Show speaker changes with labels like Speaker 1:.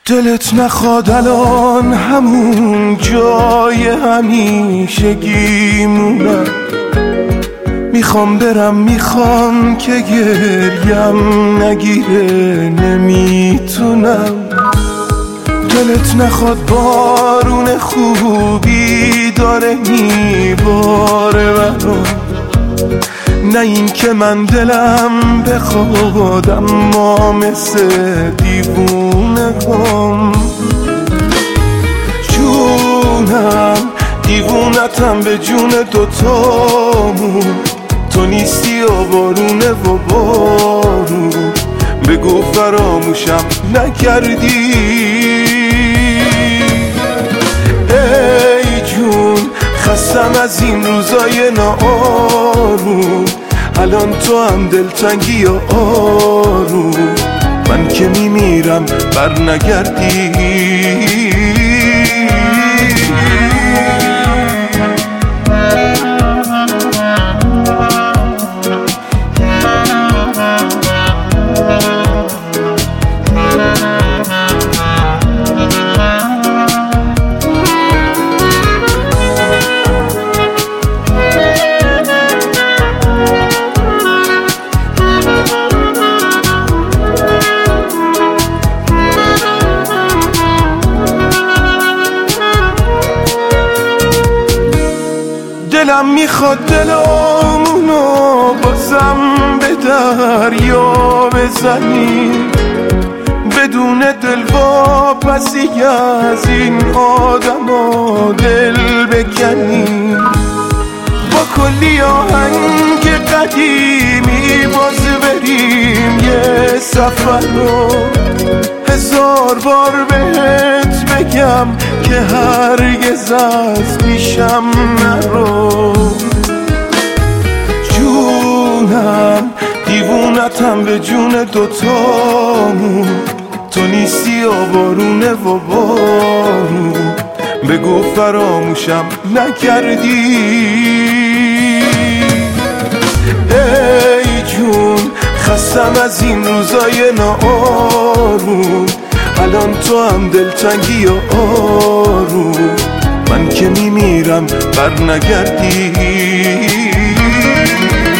Speaker 1: دلت نخواد الان همون جای همیشگی مونم. میخوام برم، میخوام که گریم نگیره، نمیتونم. دلت نخواد بارون خوبی داره میباره برام، نه این که من دلم بخواد اما مثل دیوونه کن. جونم دیوونتم به جون دوتامون، تو نیستی و بارونه و بارون، بگو فراموشم نکردی. ای جون خستم از این روزای ناآروم، الان تو هم دلتنگی و آروم، من که میمیرم بر نگردی. دلم میخواد دلمونو بازم به دریا بزنیم، بدون دلواپسی از این آدما دل بکنیم. با کلی آهنگ قدیمی باز بریم یه سفر رو، 1000 بار بهت بگم که هرگز از پیشم نرو. جونم دیوونتم به جون دوتامون، تو نیستی و بارونه و بارون، بگو فراموشم نکردی. ای جون خستم از این روزای ناآروم، الان تو هم دلتنگی و آروم، من که میمیرم بر نگردی.